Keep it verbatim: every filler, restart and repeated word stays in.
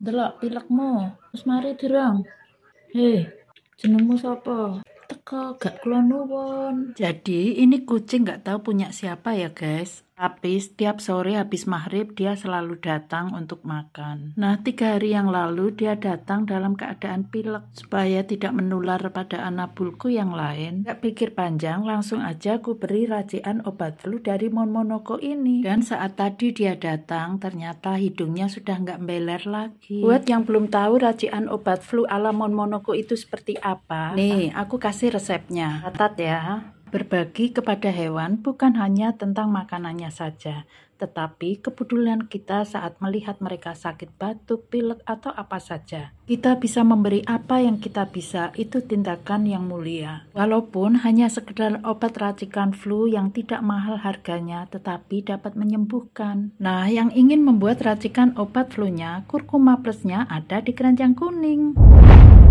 Delok pilekmu, wis mari durung? Hei, jenengmu sapa? Teko gak kula nuwun. Jadi ini kucing gak tahu punya siapa ya guys. Tapi setiap sore habis maghrib dia selalu datang untuk makan. Nah tiga hari yang lalu dia datang dalam keadaan pilek. Supaya tidak menular pada anak bulku yang lain, gak pikir panjang langsung aja aku beri racikan obat flu dari Monmonoko ini. Dan saat tadi dia datang ternyata hidungnya sudah gak membeler lagi. Buat yang belum tahu racikan obat flu ala Monmonoko itu seperti apa, nih aku kasih resepnya. Catat ya. Berbagi kepada hewan bukan hanya tentang makanannya saja, tetapi kepedulian kita saat melihat mereka sakit batuk, pilek, atau apa saja. Kita bisa memberi apa yang kita bisa, itu tindakan yang mulia. Walaupun hanya sekedar obat racikan flu yang tidak mahal harganya, tetapi dapat menyembuhkan. Nah, yang ingin membuat racikan obat flu-nya, kurkuma plusnya ada di keranjang kuning.